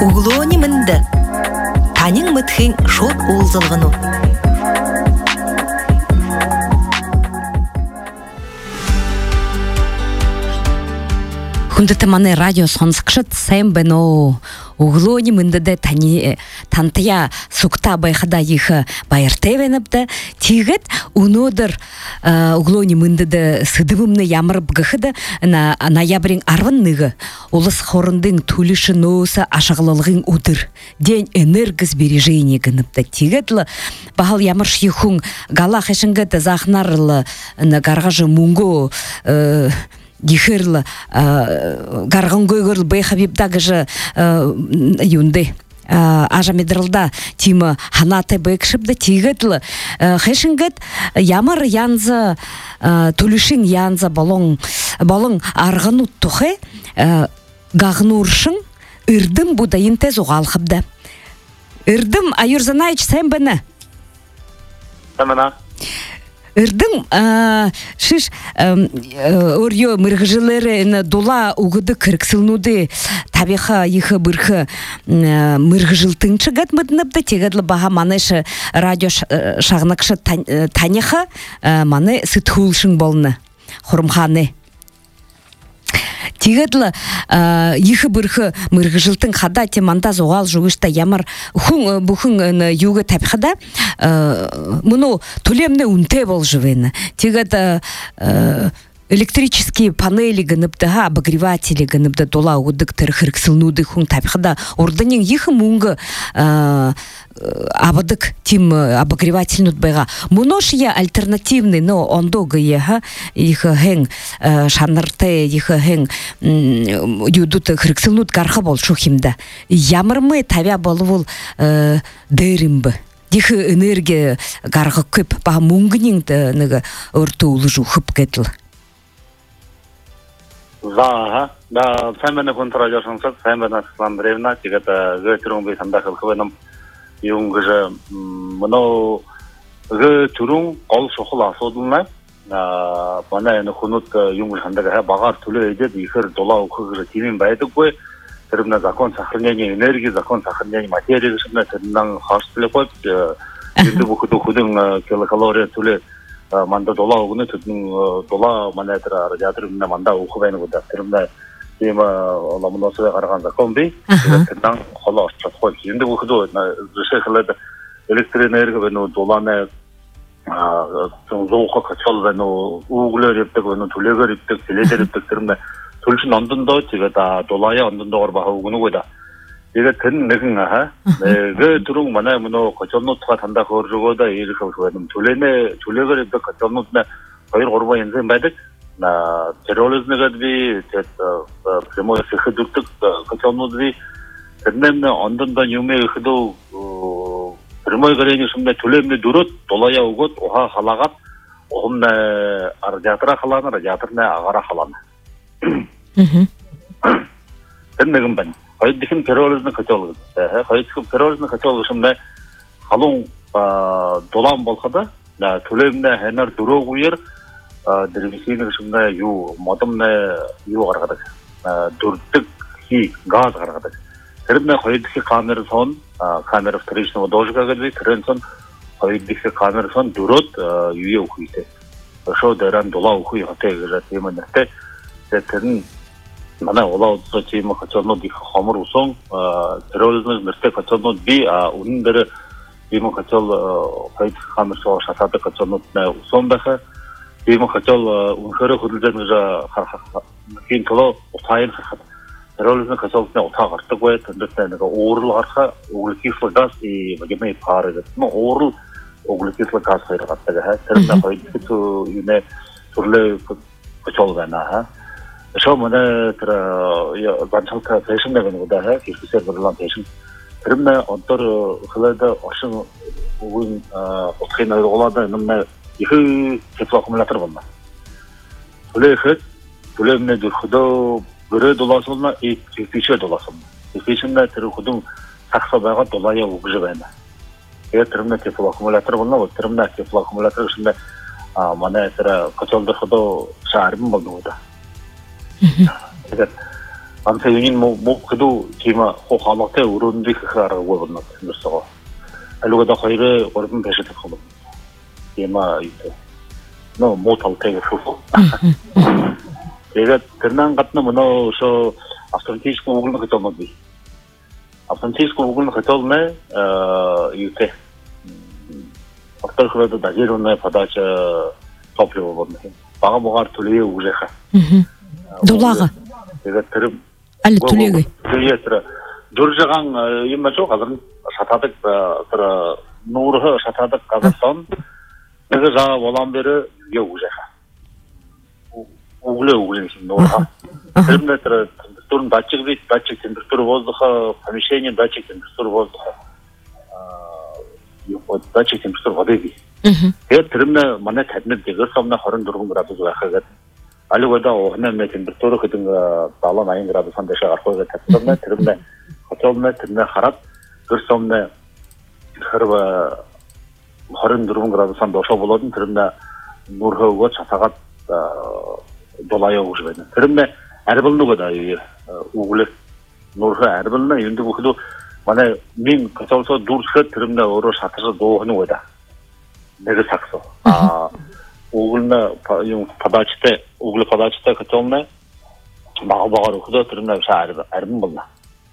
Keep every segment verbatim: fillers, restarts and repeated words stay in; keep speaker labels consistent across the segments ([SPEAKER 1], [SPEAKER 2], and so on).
[SPEAKER 1] Углони мынды. Танин мытхин шот улзылғыну. Хүндэт маны радио сонсгшыт сэм бэно углони мынды тани тантая сукта байхада их байыртевеніпті. Тигет унодыр углони мынды сыдывымны ямырып гыхыды на ноябрин арвынныгы. Улыс хорындың тулиші ноуса ашағылылғын удыр. День энергосбережения гыныпты. Тигетлы бағал ямырш юхун гала хэшінгіт захнарлы гаргажы мунго Дихырлы гарган гойгырл бей хабибдагы же юнды ажа медрылда тима ханаты бэкшипді тигетлы хэшингет ямар янзы тулишин янзы балон балон арғыну тухе гағнуршын үрдім будайын тез уғалқыбды. Үрдім айырзанайч сән бәні?
[SPEAKER 2] Сәміна.
[SPEAKER 1] Үрдің шыш өрьё мырғыжылары дола уғыды кірксілнуды табиха ехы бірхі мырғыжылтың чыгат мұдыныпты тегедлі баға манышы радио шағынықшы таняха маны сытхулшың болны құрымханы. Тигедлі ехы бірхі мырғыжылтың қада теманда зоғал жүгішті ямар хүн бұхын юғы тәпіқада мұны төлемні үнте бол жүвені. Тигет электрические панели гыныпты, обогреватели гыныпты дола угыдық түрхірік сылнуды хүн тәпіқада ордынен ехы мұңғы абадык тим обогреватель нутбайга. Мұнош я альтернативный, но ондо гыеха их хен шанырты их хен юдут хриксылнут гарха бол шухимда. Ямырмы тавя болвол дээрімбі. Дихы энергия гарха көп ба мұңгынен нығы өрті улыжу хып кетіл.
[SPEAKER 2] За, да, сәмені контролер шыңсыз, сәмені сыландыревна, тегеті ғытырың бей сандақыл қывыным Юнгыжы мынау ғы түрің қол шоқыл асудылына бана әні құнут юнгышандығы бағар түлі өйдеді ехір дола ұқығыры темен бәйді қой түрімна закон сохранения энергии, закон сохранения материи ғышымна түрімнің қаршы түлі қойып енді бұқыды құдың килокалория түлі манда дола ұғыны түрдің дола мана әтір радиаторымна манда ұқы бәйні бұда түрімна Тема ламыносыға қараған закон бей, түрдің қолы ашчат қой. Енді бұқыды жүші қылады электроэнергия бәні доланы зоуға қачал бәні уғылы рептік, түлегі рептік, селеді рептік түрімді түлшін андында, теге долайы андында орбаға ұғыны қойда. Теге түрін нігін аға. Ғы түрің мана мұны қачалнотқа танда қоржығыда ері қылшығадым. Түлегі рептік қачалнотына қойыр орба ензен бәдік. На терроризме би тет прямой сыхдуктук качалнудви теннемне андында юме хыду прямой горение шумда төлемне дурут долая угот оха халагат омне радиатора халана радиаторне агара халана мм теннегин бен хайдикин терроризме качалгы хайдикин терроризме качалгы шумда халун долан болхада на төлемне хенер дуру гуер деревисинг шумда ю модымны ю гаргадык дүрттүк хи газ гаргадык тэрмне хоёрдугы камера сон камера встречного дожга гэдэг тэрэн сон хоёрдугы камера сон дүрөт юе ухүйтэй ошо дэрэн дола ухүй хатэ гэж тиймэнтэй тэрэн манай улаудсо тийм хачаанууд их хомор усон терроризм мөртэй хачаанууд би үнэн дээр ийм хачаал хоёрдугы камера соо шатаадаг хачаанууд усон байхаа ийм хачаал үнэхээр хөдөлгөөн гэж хин толо утайл хахад терроризм хачаалны утаа гардаг бай тэндээ нэг уурал гарах угликислый газ и вагины пары гэдэг нь уурал углекислый газ хоёр гардаг хаа тэрнээ хоёрдугт юунэ төрлөө хачаал байна хаа шо манай тэр банчалка фэшн гэдэг нь удаа хаа кисээр борлон фэшн тэрнээ одоор хөлөөд оршин үгэн утгын ойлголоод нэмнэ их теплоаккумулятор байна. Төлөөхөд төлөвнө дөрхөдөө бүрээ дулаасна и фишэ дулаасна. Фишэнэ тэр хөдөн сахса байгаа дулаая өгж байна. Тэгээд тэрнэ теплоаккумулятор байна. Тэрнэ теплоаккумулятор шинэ а манай тэр качалдахдоо шаарман болдог. Тэгээд 암세 유닌 뭐 그도 기마 호하마테 우른디 그하라 고번나 그랬어. 알고다 거이를 얼음 배시 되고. 기마 이때. 너 못할 때가 있어. 내가 그냥 같은 뭐서 아프리티스 고글은 그때 뭐지. 아프리티스 고글은 그때네 어 이때. 어떤 그래도 나지로네 바다서 토피오 보네. 바가 뭐가 돌리에 우제가.
[SPEAKER 1] 돌아가.
[SPEAKER 2] 내가 들음
[SPEAKER 1] 알리 돌리게.
[SPEAKER 2] 그래서 조르자강 이마죠 가든 사타득 그라 노르හ 사타득 가든 내가 자 원함베르 요우제하 우글레 우글레 노르하 그런데 그 또는 다치기 다치 템퍼처 воздуха помещение датчик температуры воздуха 아 이거 датчик температуры воды. 그 들으면 만에 됐는데 그 섬나 허른 들어온 거라도 좋아하거든. 알고다 오늘 템퍼처를 그든 거 달러 나인 그라도 산대서 알고 됐었네. 들으면 어쩌면 듣는 하랍 그 섬네 그러바 허른 들어온 거라도 산도서 불러든 들으면 노르하고 차사가 돌아요 오시거든. 들으면 알벌로 거다 이 우글레 노르하 알벌나 윤도 그도 만에 민 그서서 둘서 들으면 어로 사타서 도 하는 거다. 내가 삭서 아 우글나 용 바다치때 우글 바다치때 그때문에 마가바가로 그도 들으면 잘 알면 몰라.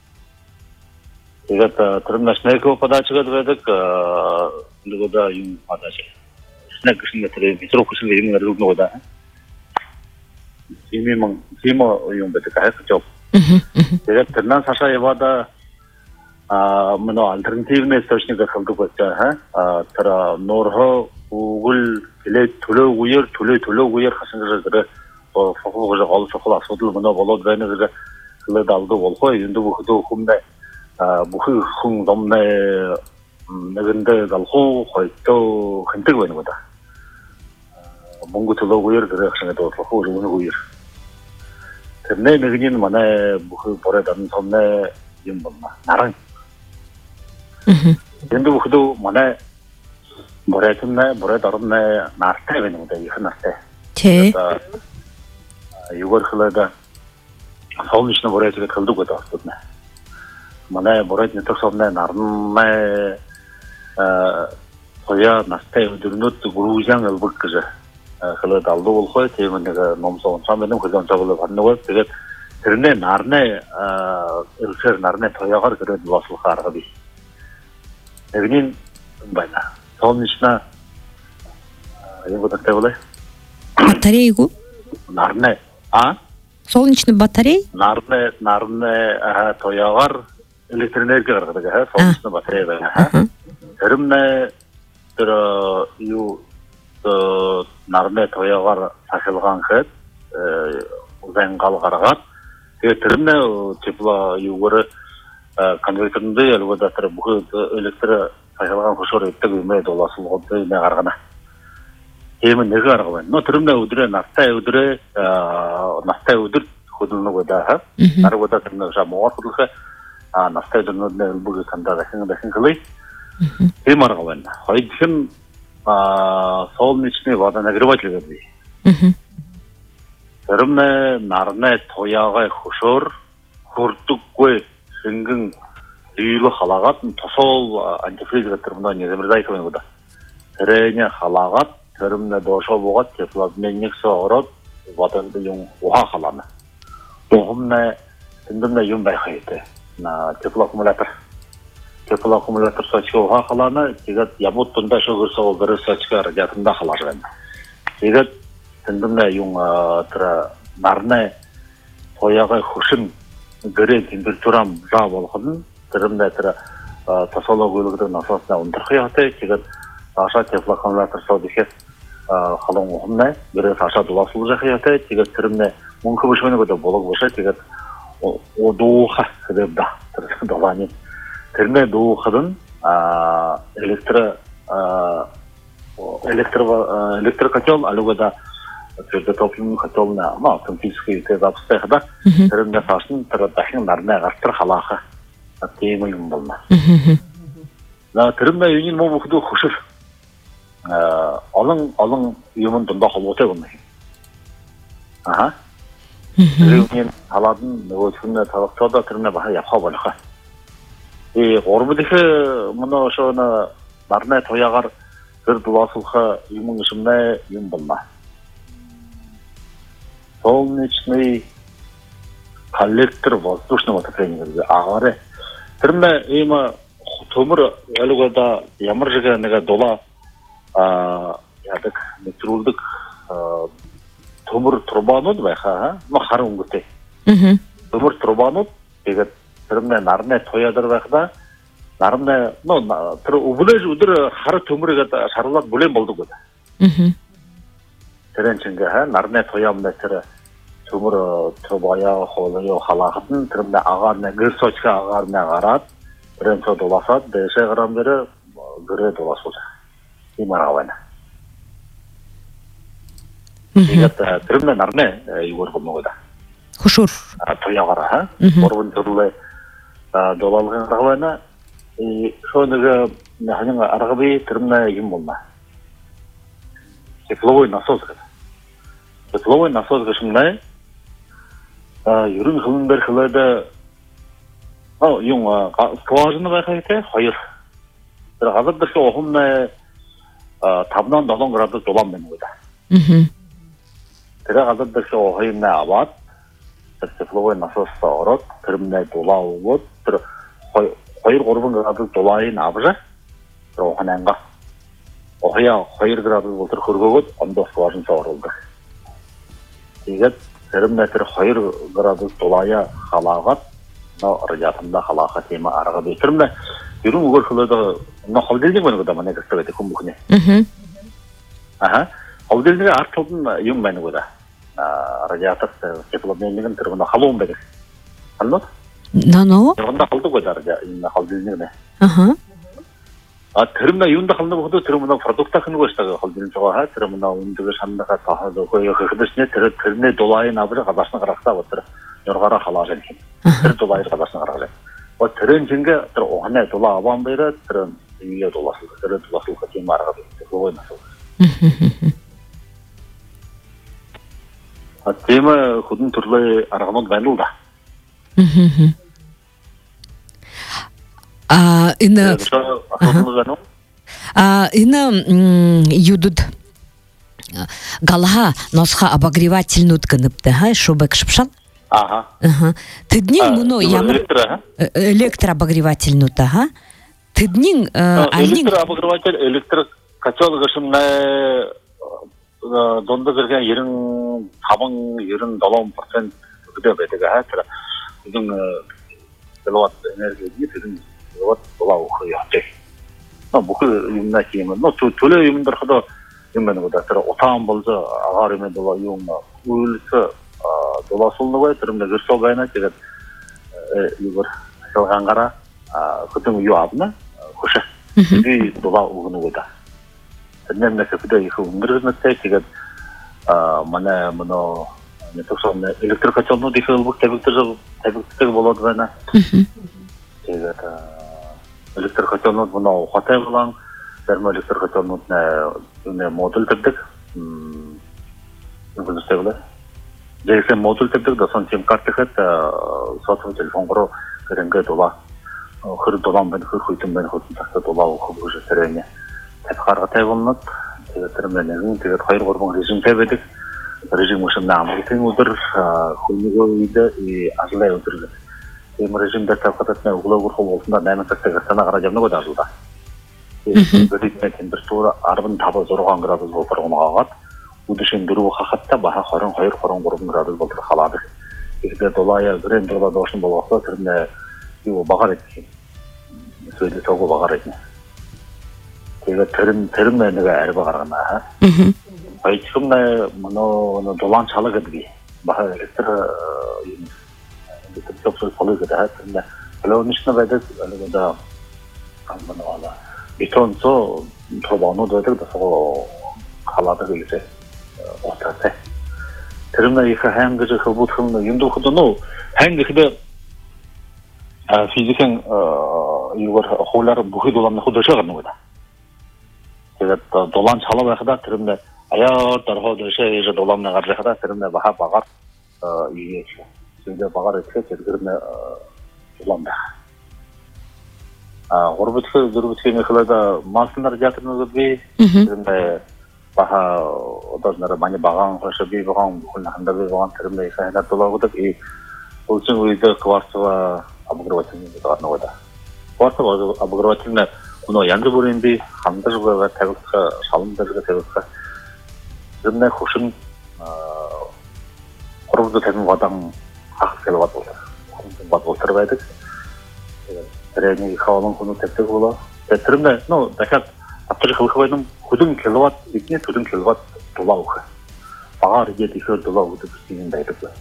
[SPEAKER 2] 이거 들으면 스네이크 바다치가 들어도 그 누구다 용 바다치 스네이크 스네이크 밑으로 구슬 이런 거 들고 거다. 이미만 이모 용 베트가 했죠. 제가 들난 사사에 와다 아 뭐노 알터너티브네 서치가 감도 봤자 아 따라 노르호 우글 빌레 둘로 우여 둘로 둘로 우여 하신 거를 어 포포가 알서 콜 아소들 뭐노 볼어드네 그 그래도 알도 볼고 인도 그도 홈네 아 무흐 흥 넘네 근데 갈고 거기도 흔들고 있는 거다. 뭔가 둘로 우여 그래 하신 것도 포포가 오는 우여. 근데 내기는 만에 무흐 보래던 섬네 좀 뭐나 나랑 근데 그도 만에 뭐래 듣네 뭐래 다른네 나한테 되는 거다 이거 나한테
[SPEAKER 1] 제
[SPEAKER 2] 이걸 흘러다 서울시는 뭐래 저게 걸도 거다 듣네 만에 뭐래 진짜 섬네 나름에 어 거야 나한테 우드르노트 구루장을 볼거지 흘러다 알도 볼고 때문에 내가 몸소 처음에는 그전 저걸로 받는 거 되게 그런데 나르네 어 일서 나르네 토야가 그래 놓았을 거라비 여기는 뭐냐 서울시나 이거 때문에
[SPEAKER 1] батарейку
[SPEAKER 2] 나르네 아
[SPEAKER 1] солнечный батарей
[SPEAKER 2] 나르네 나르네 아 토야가 엘렉트로니크가 그러거든 서울시나 배터리가 그럼네 저 유, 그, 나름의 도야가 사실간 것, 우생갈 가라가, 그, 들음네, 제프가, 이거를, 컨버터인데, 여러분들, 그, 엘렉트로, 사실간 구소를 입대고, 임에 돌아서, 어때, 내가 알아가나. 이면 내가 알아가면, 너 들음네, 우들에, 나스타에, 우들에, 나스타에, 우들, 호들는 거다, 나르보다 들음네, 자, 뭐가 호들게, 아, 나스타에 들음네, 일부게 간다, 생각다, 생각이, 이 말하고 왔나. 거의 지금, 아, 서울 미친에 와다나 그러바지거든. 여름에 나르네 토야가 호설, 호르뚝괴, 생근, 리로 할라갓, 토솔, 안티프리즈 같은 거 아니야. 그러다 이거 거다. 그래냐 할라갓, 여름에 도서보가 테플라드메닉서 어럿, 와다는데 용 오하 할라나. 동험내, 근데 용 바이해 돼. 나 테플라 쿠뮬레이터. 테플라 쿠뮬레이터 서치가 오하 할라나, 제가 야못돈다 쇼그서 그래 서치가 라자든다 할라잖아. 제가 근데 용 어라 나르네 토야가 호신 그래 템퍼처럼 잡아거든. 그런데 그 토솔로그도 나서서 온더해야 돼. 제가 아사 테플라 쿠뮬레이터 서디게 어 할롱 없네. 그래서 아사 돌아서서 해야 돼. 제가 그런데 뭔가 보시는 것도 보고 보셔. 제가 오도하 그랬다. 그래서 너만이 그런데 노하든 아 엘렉트로 아 엘렉트로 엘렉트로 컨트롤 알고다 그 토핑 컨트롤나 뭐 컴퓨터에 대답해 하다 그런데 사실 들었다hin 나르네 가스트라 할라ха 아티모이 몰라 나 들으면 유인 뭐 그도 혹시 어 얼른 얼른 유문 돈도 하고 돼 보네 아하 그리고 하라든 뭐 존나 더 더더 들으면 봐 야파 버려가 이 오르부디게 뭐노셔나 나르네 도야가 그래도 와서가 이문심내 임범마 동네치네 갈렉터 버스도스는 어떻게 되는 거지 아래 그러면 이마 도무르 알고다 야머르가 내가 돌아 아 야득 미트룰득 어 도무르 트로바노도 바하 뭐 하는 것때 음 도무르 트로바노 이게 그러면 나르네 토야들 바다 나름네 뭐 들어 우블레 우들 하루 도무르가 사르라 물에 몰도 거다 음 그런 친구가 나르네 토야면 들어 도무르 트로바야 홀요 할라하든 그러면 아가네 그 소치가 아가네 아가라 그런 저 돌아서 대세 그람들을 그래 돌아서자 이 말하와나 이게 그러면 나르네 이걸 보는 거다
[SPEAKER 1] 후슈
[SPEAKER 2] 아 토야가라 모르는 저들에 아 돌아오는 하와나 이 소느가 하는 아라비 들음나 이게 뭐마 그 플로우에 나서서 그 플로우에 나서서 그심네 아 이런 흐름들 흘러다 어 용아 도와주는 거 할때 허여 들어가서 그 오험내 어 답난 너던 거라도 돌아오는 거다 음 들어가서 그 오험내 아왓 그 플로우에 나서서 어럿 들음내 돌아오고 들어 허여 거르는 거라도 돌아이 나버자 또 하나인가 어야 허여 거라도 들 그러고 언더 소화는 서러운가 이게 들음내 들 허여 거라도 돌아야 하라가 너 어려졌다 하라가 테마 알아가 들음내 이런 걸 흘러도 너 홀들링 거는 거다 만에 그때 그때 공부하네 음 아하 홀들링 아트는 용 많은 거다 아 어려졌다 데벨롭먼트는 들어가 하고 온다 알로
[SPEAKER 1] 나노
[SPEAKER 2] 뭔가 할도 거다 이 홀들링네
[SPEAKER 1] 아하
[SPEAKER 2] 아 들으면 이운다 하는 것도 들으면 프로덕트 하는 것이다 홀들링 저거 하 들으면 운동을 산다가 다 하고 거기 그것이 들 들네 돌아에 나버려 가다스나 가락다 버터 여러 가라 할아전 들 돌아에 가다스나 가락래 뭐 들은 증거 들 오한에 돌아 아반베르 들은 위에 돌아서 들 돌아서 같이 말하고 그거 나서 아 테마 고든 들래 알아가면 만들다
[SPEAKER 1] 아 이나 아 이나 юдут галха носха обогревательную тканıpты ха чтобы кшпшал
[SPEAKER 2] ага
[SPEAKER 1] ага тыднин муну ямар электрообогревательную ха тыднин
[SPEAKER 2] электрообогреватель электр качал гышымна 돈도 그렇게 이런 가방 이런 доллар процент 그대 배대가 하더라 이런 킬로와트 에너지 드는 것 돌아오고 해야지 너 뭐그 있나 기면 너 돌려 유민들 하다 유명한 거다 들어 오타한 벌저 아가르면 돌아 용마 울서 돌아서는 거에 들으면 그 속에나 제가 이거 저강가라 아 그때 요 앞나 혹시 이 돌아오는 거다 근데 그때 이거 운전을 때 제가 아 만에 뭐노 네트워크는 엘렉트리카 전도 디벨롭 대백들 대백들 볼어도나 제가 엘렉트리카 전도 뭐노 호텔랑 termo 엘렉트리카 전도나 네 모듈 탭득 음 무슨 스테블 제세 모듈 탭득 더선 심 카트가 소통 텔레폰으로 그런 거 돌아 어 그런 돌아면 그 후이든 면 후이든 다 돌아오고 그거 세레냐 탭카가 태고는 제가 들으면은 제가 거의 거르고 리즘 패베드 리즘 무슨 나무 팀우들 홀미고 이제 이 아슬레 우들 이 리즘 데이터 같은 우글우글 호보스나 나는 색색을 나가라 잡는 거다 주다 이 그리고 템퍼처러 아르반 타버 저러한 거라도 보러 나가고 우드신 들고 하갔다 바하 허런 허여 허런 거는 거라도 보러 하라데 이게 돌아야 그랜드가 도신 보고서 그런데 이거 막아랬지 그래서 저거 막아랬지 제가 들은 들으면 내가 알바 가라나. 음. 아이 지금 나 뭐노 도랑 차라거든요. 막 extra 이 접속 폴리거다. 근데 플로니스나 바이드 알고다 한번 와라. 이톤서 프로바노도 되다 서 칼라다 그게 어떻게 들으면 이 한국에서 그부터는 윤도 그도노 한국에 아 피지컬 어 이거 홀라를 무히 돌아면 호도셔 가는 거다. 제가 돌란 차라가 하다 들으면 아야 더허도 셔 이제 돌란 나가서 하다 들으면 바하 바가 이게 진짜 바가를 켜서 그러면 올란다. 아, 오르부터 오르부터는 그러다 마스터를 잡는 거비 근데 바하 어떤 나라 많이 바강 벌써 비바강 그런 한다고 바강 들으면 이제 하나 돌아오고 이 올증 우리도 그와서와 아무거나 같은 거 나오다. 그와서 아무거나 같은 거 오늘 연주부인데 함들과 대국가 사람들과 대국가 근데 혹시 어 그러고도 되는 거당 학교를 와도 와도 들어가야 돼. 그래니 가오는 거는 됐고 들으면 너 내가 앞으로 그거 하면 고등 킬로와트 이게 고등 킬로와트 돌아오고 바가르 이제 이거 돌아오고 있는 데 있어.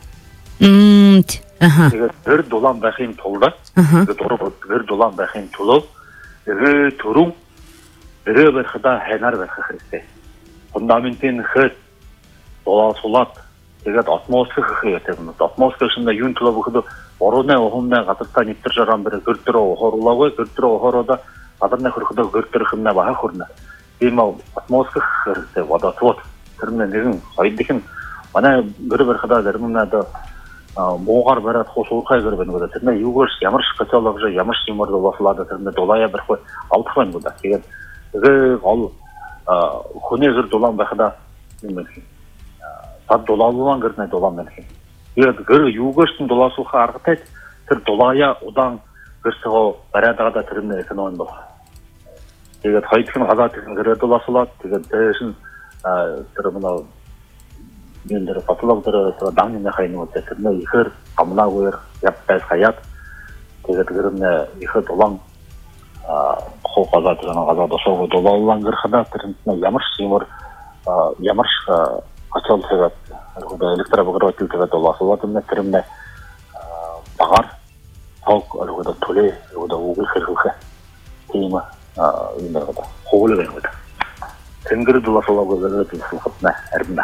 [SPEAKER 1] 음. 아하.
[SPEAKER 2] 이거 별 돌아온 바힌 돌아. 그 돌아 별 돌아온 바힌 돌아. 그 도롱 그래버 하다 해나르 하르세. 본다면은 그 돌아 솔라 제가 아트모스피어 그게 되는 아트모스피어인데 윤 클럽도 오로네 오홈네 같다 니트저람 버그 그들어 호르라고 그들어 호르다 아다네 그렇게 그들 흔나 봐 하고나 이마 아트모스피어 그때 와다 또 그러면 내가 어디든 만약 그러버 하다 그러면도 어 뭐가를 버려 호소카이 그러는 거다. 근데 이걸 야마르스 같아서 야마르스 모르도 와슬라다 근데 돌아야 버고 아웃하는 거다. 이게 그어 코네저 돌아온 바다 이면 다 돌아오는 거는 돌아오는 게. 이거 그 유거스 돌아서 하르테 그 돌아야 오당 그래서 바라다가 들으면 그런 거. 이거 타이트는 하다 그래 돌아서라 그 대신 아 그러면 민들 파틀로들 당연히 하는 것 같아. 근데 이거 아무나고 yap다 사야 그게 그러면 이거 돌아온 아 호가다 들어가 가도 서고 돌아오는 거 하다 들으면 야마르스 뭐 아 야마르스 아철세가 그리고 엘렉트라버가 tilt가 돌아서 왔는데 그러면 아 바갈 더 그리고 돌에 그리고 오글 그렇게 테마 아 이거다 호글 되는 거다. 땡그르 돌아서고 그래도 좋네. 알다.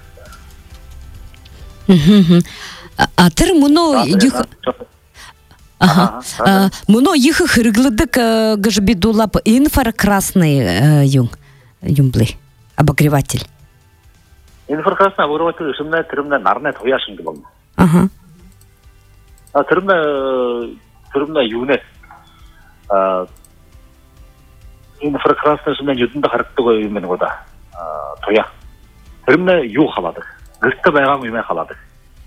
[SPEAKER 1] 음. 아 термино их Ага. Муно их хырглыдык гжбидулап инфракрасный юм юмблы обогреватель.
[SPEAKER 2] 인프라красный обогреватель 심내 들으면 나르네 도야신 거.
[SPEAKER 1] 아하.
[SPEAKER 2] 아 들으면 들으면 유네 아 인프라красный 심내 유든다 가르뜨고 있는 거다. 아 도야. 들으면 유 하라다. 그때 배가 위에 하라다.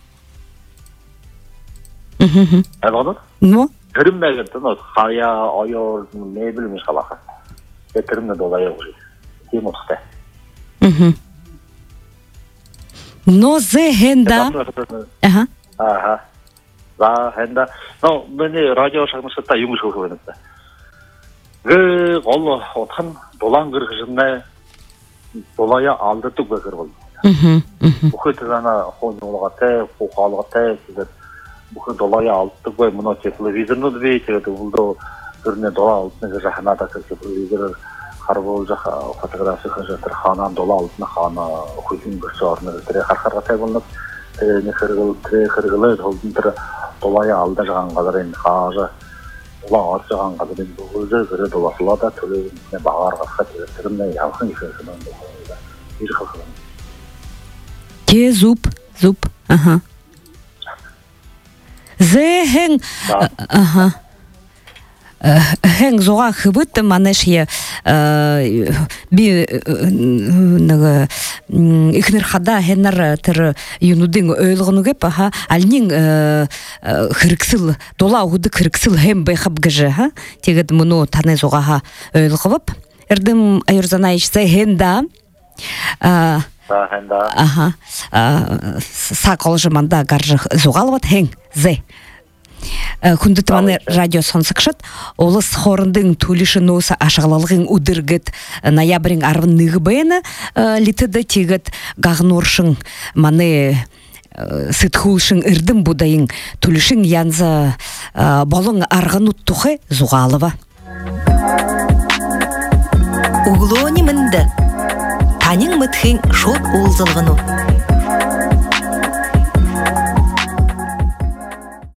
[SPEAKER 1] 음.
[SPEAKER 2] 알아도?
[SPEAKER 1] 뭐?
[SPEAKER 2] 들으면 그때는 하야 어여 메빌 미살아. 그 들으면 도가요 우리. 이 못해.
[SPEAKER 1] 음. No ze henda. Aha.
[SPEAKER 2] Aha. 라 henda. 너 맨에 라디오 상에서 딱 용서 그거 했다. 그 얼로 어떤 돌랑 그러셨네. 돌아야 알도 또 그거.
[SPEAKER 1] 음. 음.
[SPEAKER 2] 그때나 혼노 같아, 고갈 같아. 그 그 돌아야 알도 그 뭐너 텔레비전도 비 저도 그러네 돌아 알도 하나다 그 텔레비전 하루보자 포토그래피 하셔서 하나 돌아 알도 하나 후진 거서는 그래 하하라테 볼는 네 그걸 그래 그걸 돌들 돌아야 알다 간 거들은 하자 돌아 알다 간 거들은 그걸 그래 돌아서다 텔레비전 바가르가 같이 그러네 양성이 있어서 이렇게 하고
[SPEAKER 1] 계속 줍 아하 Зехен, ага, хен зуга хыбыт манешье би нага ихнерхада хеннер тер юнудин өйлгөнүгө паха алнин хырксыл дола угуды хырксыл хем бехап гыжы ха тегет муну тане зуга өйлгөп эрдим айырзанаич зехенда а
[SPEAKER 2] хенда
[SPEAKER 1] ага саколжыманда гаржы зугалват хен зе Хүндітманы радио сонсықшыт, олыс хорындың төліші носа ашығалалығын удыргыт ноябрин арвын нығы бәйіні литіді тегіт ғағноршың маны сытхулшың үрдім бұдайын төлішің янзы болың арғын ұттұқы зуғалыва.
[SPEAKER 3] Углони мінді, танин мүтхін шот олзылғыну.